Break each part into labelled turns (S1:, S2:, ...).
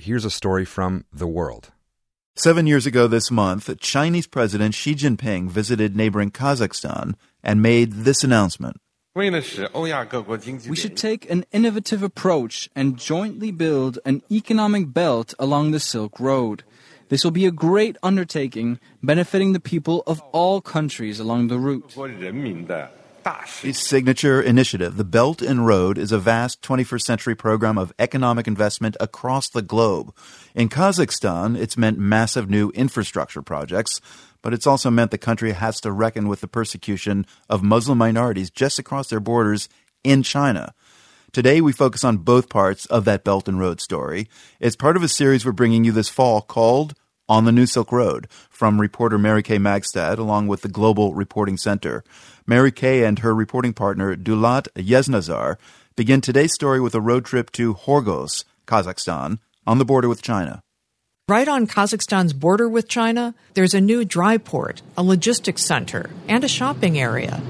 S1: here's a story from The World.
S2: 7 years ago this month, Chinese President Xi Jinping visited neighboring Kazakhstan and made this announcement.
S3: We
S4: should take an innovative approach and jointly build an economic belt along the Silk Road. This will be a great undertaking, benefiting the people of all countries along the route.
S2: The signature initiative, the Belt and Road, is a vast 21st century program of economic investment across the globe. In Kazakhstan, it's meant massive new infrastructure projects, but it's also meant the country has to reckon with the persecution of Muslim minorities just across their borders in China. Today, we focus on both parts of that Belt and Road story. It's part of a series we're bringing you this fall called On the New Silk Road, from reporter Mary Kay Magstad, along with the Global Reporting Center. Mary Kay and her reporting partner, Dulat Yeznazar, begin today's story with a road trip to Khorgos, Kazakhstan, on the border with China.
S5: Right on Kazakhstan's border with China, there's a new dry port, a logistics center, and a shopping area.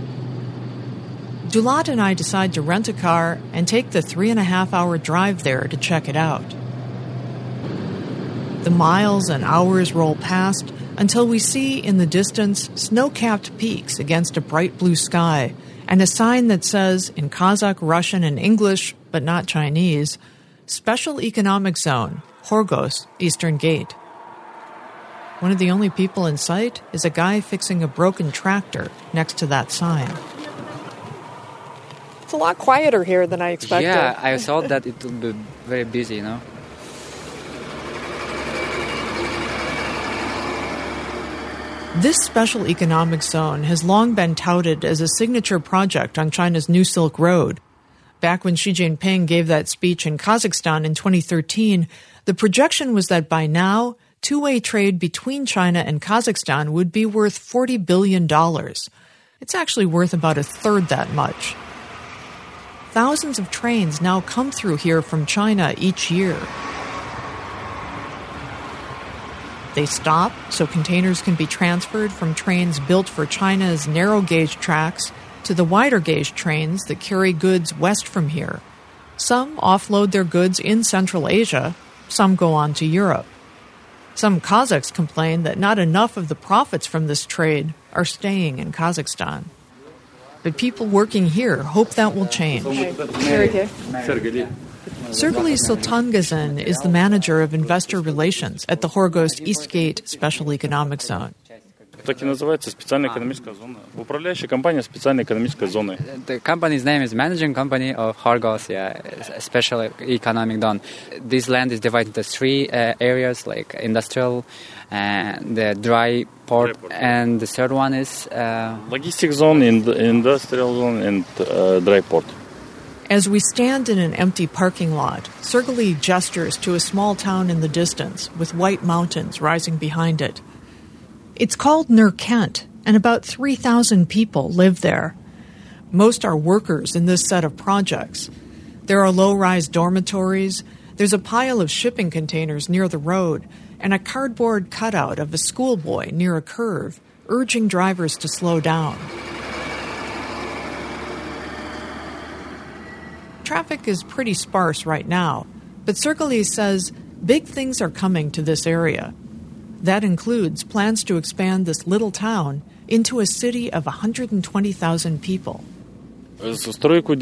S5: Dulat and I decide to rent a car and take the 3.5-hour drive there to check it out. The miles and hours roll past until we see in the distance snow-capped peaks against a bright blue sky and a sign that says, in Kazakh, Russian, and English, but not Chinese, Special Economic Zone, Khorgos, Eastern Gate. One of the only people in sight is a guy fixing a broken tractor next to that sign.
S6: It's a lot quieter here than I expected.
S7: Yeah, I thought that it would be very busy, you know.
S5: This special economic zone has long been touted as a signature project on China's New Silk Road. Back when Xi Jinping gave that speech in Kazakhstan in 2013, the projection was that by now, two-way trade between China and Kazakhstan would be worth $40 billion. It's actually worth about a third that much. Thousands of trains now come through here from China each year. They stop so containers can be transferred from trains built for China's narrow-gauge tracks to the wider-gauge trains that carry goods west from here. Some offload their goods in Central Asia, some go on to Europe. Some Kazakhs complain that not enough of the profits from this trade are staying in Kazakhstan. But people working here hope that will change. Sergey Sultangazin is the manager of investor relations at the Khorgos Eastgate Special Economic Zone.
S8: The
S7: company's name is Managing Company of Khorgos, Special Economic Zone. This land is divided into three areas, like industrial, the dry port, and the third one is
S8: logistic zone, industrial zone, and dry port.
S5: As we stand in an empty parking lot, Sergey gestures to a small town in the distance with white mountains rising behind it. It's called Nurkent, and about 3,000 people live there. Most are workers in this set of projects. There are low-rise dormitories, there's a pile of shipping containers near the road, and a cardboard cutout of a schoolboy near a curve, urging drivers to slow down. Traffic is pretty sparse right now, but Sergey says big things are coming to this area. That includes plans to expand this little town into a city of 120,000 people. He says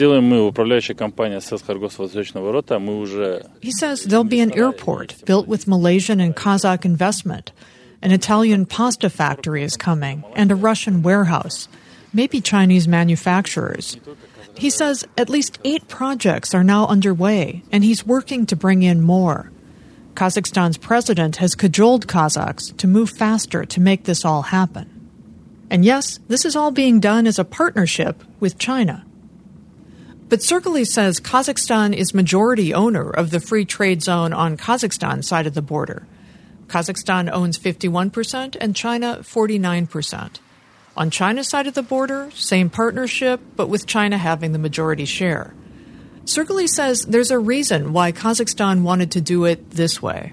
S5: there'll be an airport built with Malaysian and Kazakh investment. An Italian pasta factory is coming, and a Russian warehouse, maybe Chinese manufacturers. He says at least 8 projects are now underway, and he's working to bring in more. Kazakhstan's president has cajoled Kazakhs to move faster to make this all happen. And yes, this is all being done as a partnership with China. But Sergey says Kazakhstan is majority owner of the free trade zone on Kazakhstan's side of the border. Kazakhstan owns 51% and China 49%. On China's side of the border, same partnership, but with China having the majority share. Sergey says there's a reason why Kazakhstan wanted to do it this way.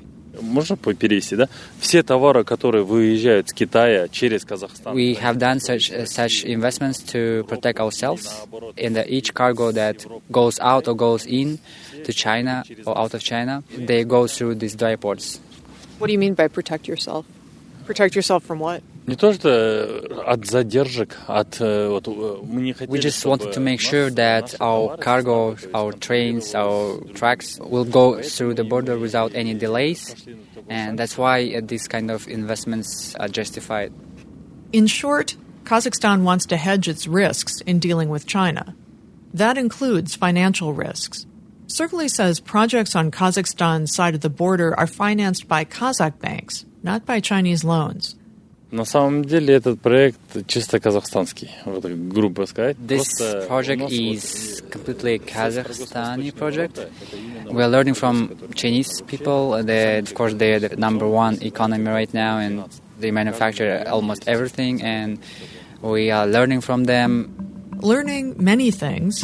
S7: We have done such investments to protect ourselves. In each cargo that goes out or goes in, to China or out of China, they go through these dry ports.
S6: What do you mean by protect yourself? Protect yourself from what?
S8: Не то что от задержек, мы не хотели.
S7: We just wanted to make sure that our cargo, our trains, our trucks will go through the border without any delays, and that's why these kind of investments are justified.
S5: In short, Kazakhstan wants to hedge its risks in dealing with China. That includes financial risks. Sergey says projects on Kazakhstan's side of the border are financed by Kazakh banks, not by Chinese loans.
S8: На самом деле этот проект чисто казахстанский, вот грубо сказать.
S7: This project is completely Kazakhstani project. We are learning from Chinese people. Of course, they're the number one economy right now, and they manufacture almost everything, and we are learning from them.
S5: Learning many things.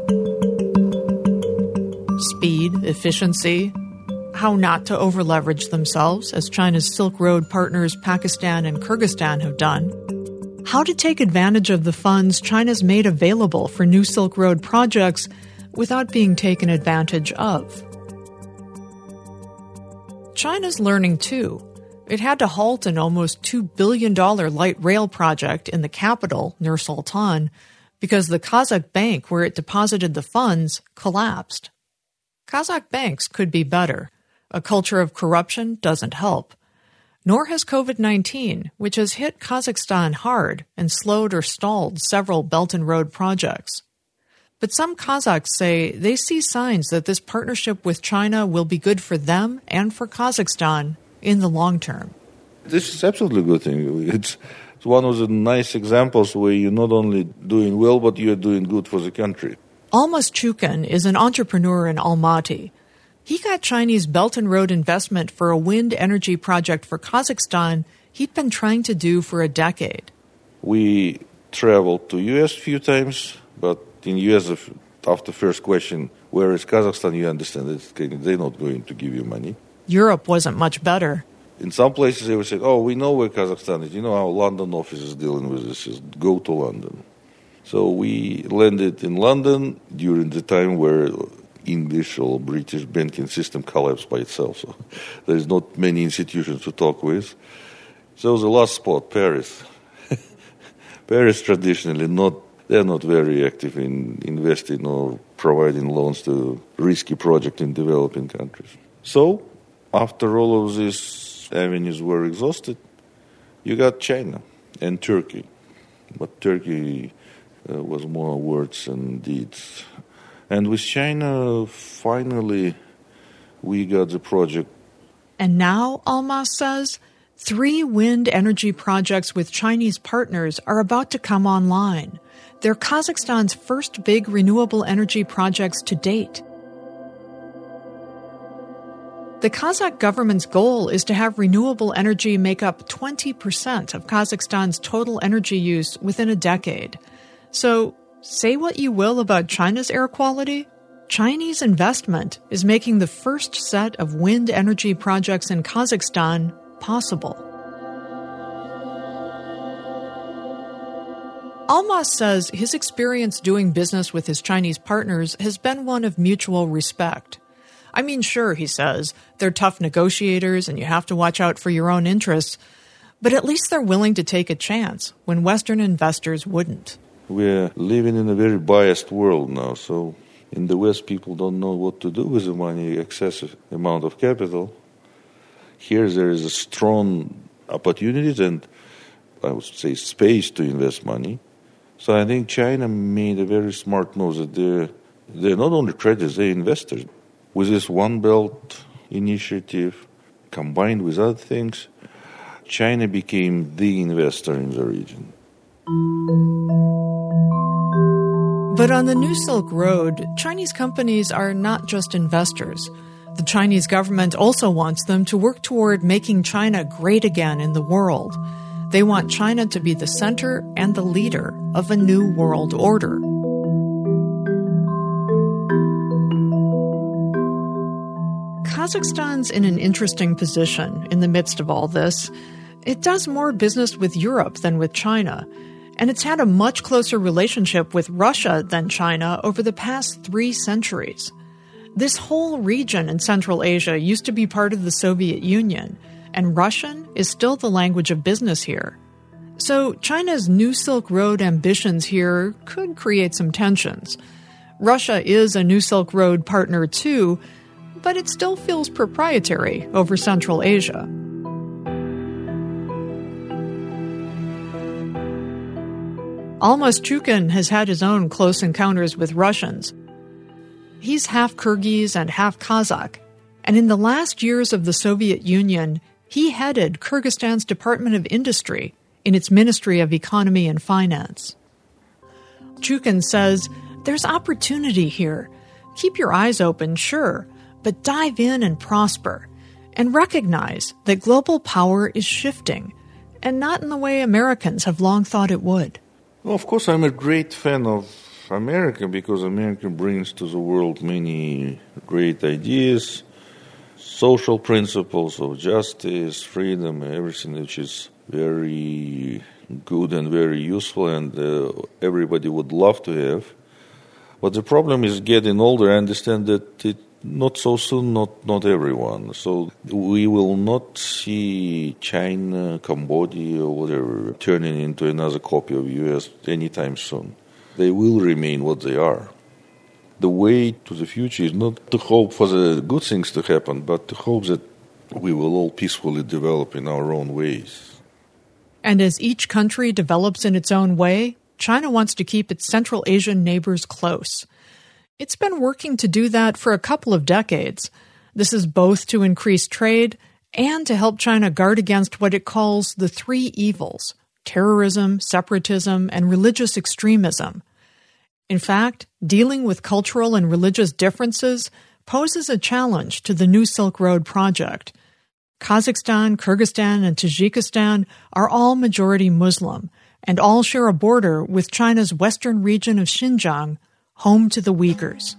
S5: Speed, efficiency, how not to over-leverage themselves, as China's Silk Road partners Pakistan and Kyrgyzstan have done. How to take advantage of the funds China's made available for new Silk Road projects without being taken advantage of. China's learning too. It had to halt an almost $2 billion light rail project in the capital, Nur-Sultan, because the Kazakh bank where it deposited the funds collapsed. Kazakh banks could be better. A culture of corruption doesn't help. Nor has COVID-19, which has hit Kazakhstan hard and slowed or stalled several Belt and Road projects. But some Kazakhs say they see signs that this partnership with China will be good for them and for Kazakhstan in the long term.
S3: This is absolutely a good thing. It's one of the nice examples where you're not only doing well, but you're doing good for the country.
S5: Almas Chukin is an entrepreneur in Almaty. He got Chinese Belt and Road investment for a wind energy project for Kazakhstan he'd been trying to do for a decade.
S3: We traveled to U.S. a few times, but in U.S., after first question, where is Kazakhstan, you understand that they're not going to give you money.
S5: Europe wasn't much better.
S3: In some places, they would say, oh, we know where Kazakhstan is. You know, our London office is dealing with this. Just go to London. So we landed in London during the time where English or British banking system collapsed by itself. So there's not many institutions to talk with. So the last spot, Paris. Paris traditionally they're not very active in investing or providing loans to risky projects in developing countries. So after all of these avenues were exhausted, you got China and Turkey. But Turkey was more words and deeds. And with China, finally, we got the project.
S5: And now, Almas says, 3 wind energy projects with Chinese partners are about to come online. They're Kazakhstan's first big renewable energy projects to date. The Kazakh government's goal is to have renewable energy make up 20% of Kazakhstan's total energy use within a decade. So, say what you will about China's air quality, Chinese investment is making the first set of wind energy projects in Kazakhstan possible. Almas says his experience doing business with his Chinese partners has been one of mutual respect. I mean, sure, he says, they're tough negotiators and you have to watch out for your own interests, but at least they're willing to take a chance when Western investors wouldn't.
S3: We're living in a very biased world now, so in the West people don't know what to do with the money, excessive amount of capital. Here there is a strong opportunity and, I would say, space to invest money. So I think China made a very smart move that they're not only traders, they're investors. With this One Belt initiative, combined with other things, China became the investor in the region.
S5: But on the New Silk Road, Chinese companies are not just investors. The Chinese government also wants them to work toward making China great again in the world. They want China to be the center and the leader of a new world order. Kazakhstan's in an interesting position in the midst of all this. It does more business with Europe than with China, and it's had a much closer relationship with Russia than China over the past 3 centuries. This whole region in Central Asia used to be part of the Soviet Union, and Russian is still the language of business here. So China's New Silk Road ambitions here could create some tensions. Russia is a New Silk Road partner too, but it still feels proprietary over Central Asia. Almas Chukin has had his own close encounters with Russians. He's half Kyrgyz and half Kazakh, and in the last years of the Soviet Union, he headed Kyrgyzstan's Department of Industry in its Ministry of Economy and Finance. Chukin says, there's opportunity here. Keep your eyes open, sure, but dive in and prosper, and recognize that global power is shifting, and not in the way Americans have long thought it would.
S3: Well, of course, I'm a great fan of America because America brings to the world many great ideas, social principles of justice, freedom, everything which is very good and very useful and everybody would love to have. But the problem is getting older. I understand that it not so soon, not everyone. So we will not see China, Cambodia, or whatever turning into another copy of U.S. anytime soon. They will remain what they are. The way to the future is not to hope for the good things to happen, but to hope that we will all peacefully develop in our own ways.
S5: And as each country develops in its own way, China wants to keep its Central Asian neighbors close. It's been working to do that for a couple of decades. This is both to increase trade and to help China guard against what it calls the three evils: terrorism, separatism, and religious extremism. In fact, dealing with cultural and religious differences poses a challenge to the New Silk Road project. Kazakhstan, Kyrgyzstan, and Tajikistan are all majority Muslim and all share a border with China's western region of Xinjiang, home to the Uyghurs.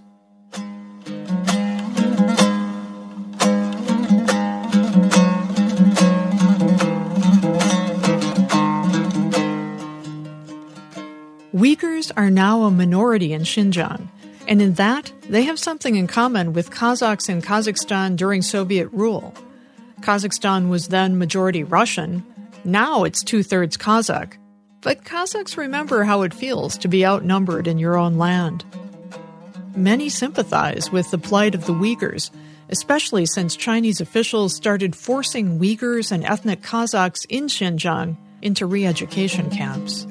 S5: Uyghurs are now a minority in Xinjiang, and in that, they have something in common with Kazakhs in Kazakhstan during Soviet rule. Kazakhstan was then majority Russian, now it's two-thirds Kazakh. But Kazakhs remember how it feels to be outnumbered in your own land. Many sympathize with the plight of the Uyghurs, especially since Chinese officials started forcing Uyghurs and ethnic Kazakhs in Xinjiang into re-education camps.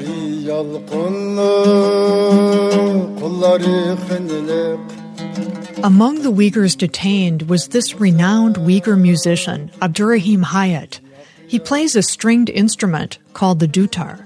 S5: Among the Uyghurs detained was this renowned Uyghur musician, Abdurrahim Hayat. He plays a stringed instrument called the dutar.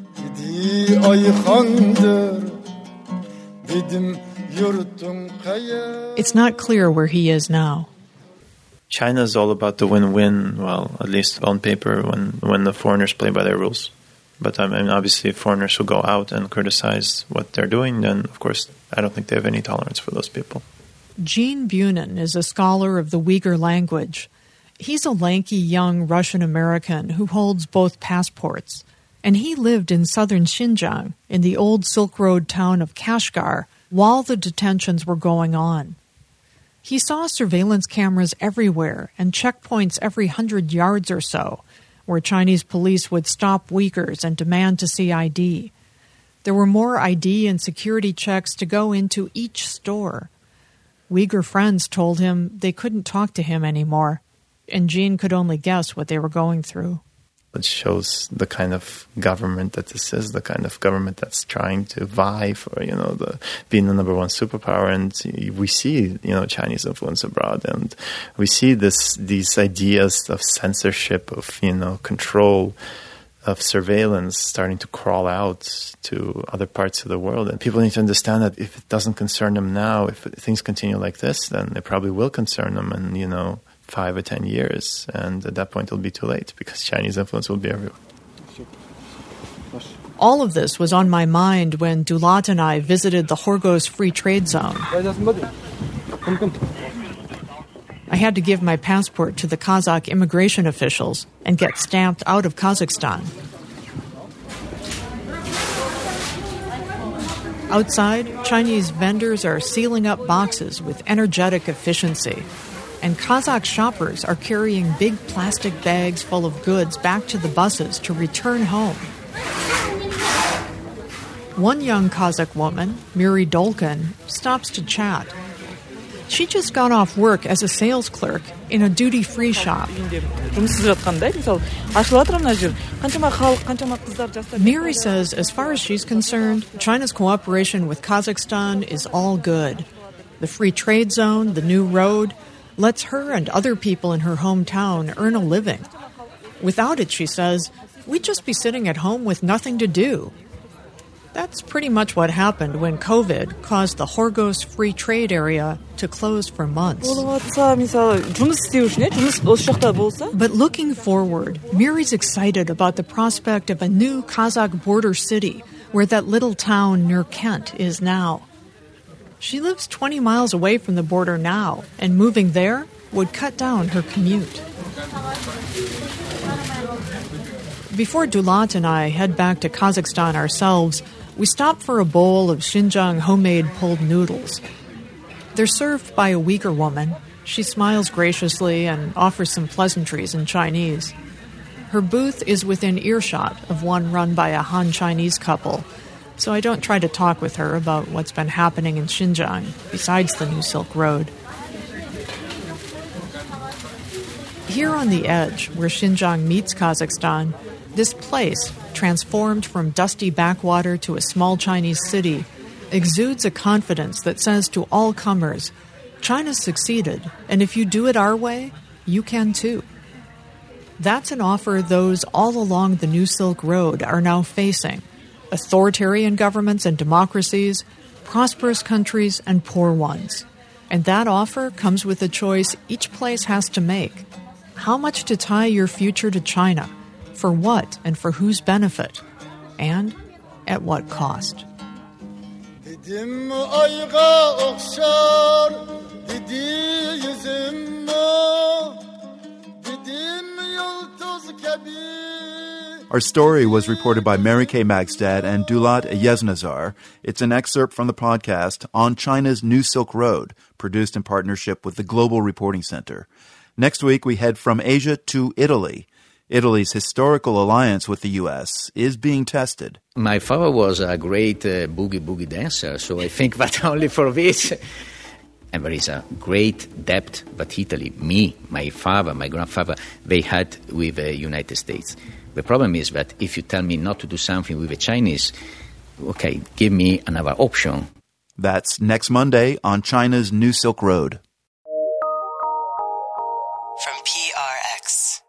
S5: It's not clear where he is now.
S9: China is all about the win-win, well, at least on paper, when the foreigners play by their rules. But I mean, obviously, foreigners who go out and criticize what they're doing, then, of course, I don't think they have any tolerance for those people.
S5: Gene Bunin is a scholar of the Uyghur language. He's a lanky young Russian-American who holds both passports, and he lived in southern Xinjiang in the old Silk Road town of Kashgar while the detentions were going on. He saw surveillance cameras everywhere and checkpoints every 100 yards or so, where Chinese police would stop Uyghurs and demand to see ID. There were more ID and security checks to go into each store. Uyghur friends told him they couldn't talk to him anymore, and Gene could only guess what they were going through.
S9: It shows the kind of government that this is, the kind of government that's trying to vie for, being the number one superpower. And we see, Chinese influence abroad, and we see these ideas of censorship, of, control, of surveillance starting to crawl out to other parts of the world. And people need to understand that if it doesn't concern them now, if things continue like this, then it probably will concern them in, 5 or 10 years. And at that point, it'll be too late because Chinese influence will be everywhere.
S5: All of this was on my mind when Dulat and I visited the Horgoz Free Trade Zone. I had to give my passport to the Kazakh immigration officials and get stamped out of Kazakhstan. Outside, Chinese vendors are sealing up boxes with energetic efficiency. And Kazakh shoppers are carrying big plastic bags full of goods back to the buses to return home. One young Kazakh woman, Miri Dolkin, stops to chat. She just got off work as a sales clerk in a duty-free shop. Miri says, as far as she's concerned, China's cooperation with Kazakhstan is all good. The free trade zone, the new road, lets her and other people in her hometown earn a living. Without it, she says, we'd just be sitting at home with nothing to do. That's pretty much what happened when COVID caused the Horgos Free Trade Area to close for months. But looking forward, Miri's excited about the prospect of a new Kazakh border city where that little town near Kent is now. She lives 20 miles away from the border now, and moving there would cut down her commute. Before Dulat and I head back to Kazakhstan ourselves, we stop for a bowl of Xinjiang homemade pulled noodles. They're served by a Uyghur woman. She smiles graciously and offers some pleasantries in Chinese. Her booth is within earshot of one run by a Han Chinese couple, so I don't try to talk with her about what's been happening in Xinjiang besides the new Silk Road. Here on the edge, where Xinjiang meets Kazakhstan, this place, transformed from dusty backwater to a small Chinese city, exudes a confidence that says to all comers, China's succeeded, and if you do it our way, you can too. That's an offer those all along the New Silk Road are now facing: authoritarian governments and democracies, prosperous countries and poor ones. And that offer comes with a choice each place has to make. How much to tie your future to China? For what and for whose benefit? And at what cost?
S2: Our story was reported by Mary Kay Magstad and Dulat Yeznazar. It's an excerpt from the podcast On China's New Silk Road, produced in partnership with the Global Reporting Center. Next week, we head from Asia to Italy. Italy's historical alliance with the U.S. is being tested.
S10: My father was a great boogie dancer, so I think that only for this. And there is a great debt that Italy, me, my father, my grandfather, they had with the United States. The problem is that if you tell me not to do something with the Chinese, okay, give me another option.
S2: That's next Monday on China's New Silk Road.
S11: From PRX.